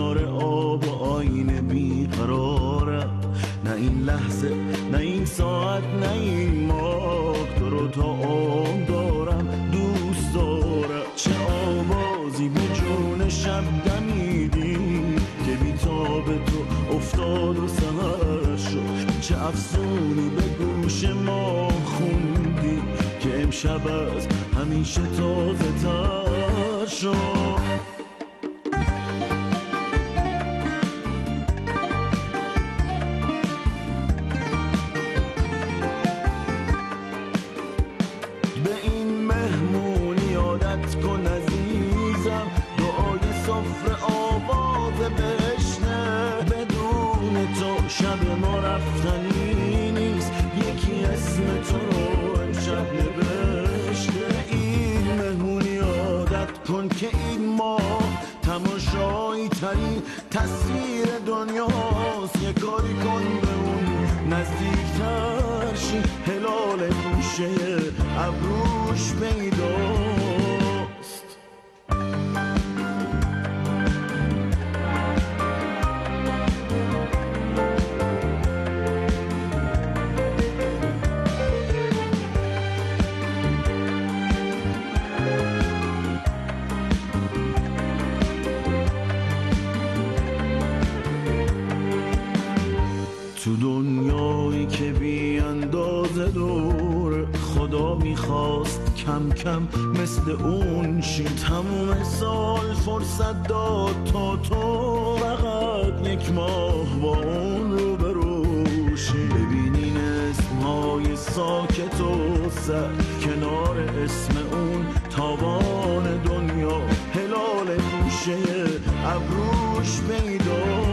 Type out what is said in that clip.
کنار آب و آینه بیقرارم. نه این لحظه نه این ساعت نه این ماه تو رو تا عمر دارم دوست دارم. چه آوازی به جون شب دمیدی که بیتاب تو افتاد و سهر شد. چه افسونی به گوش ما خوندی که امشب از همیشه تازه تر شد. شب ما رفتنی نیست، یکی اسم تو رو امشب نوشته. این مهمونی عادت کن که این ما تماشایی ترین تصویر دنیاست. یه کاری کن به اون نزدیکتر شی، هلال گوشه ابروش پیداست. تو دنیایی که بی اندازه دور، خدا میخواست کم کم مثل اون شی. تموم سال فرصت داد تا تو فقط یک ماه با اون رو بروشی. ببینین اسمهای ساکت و سر کنار اسم اون تاوان دنیا، هلال گوشه ابروش پیدا.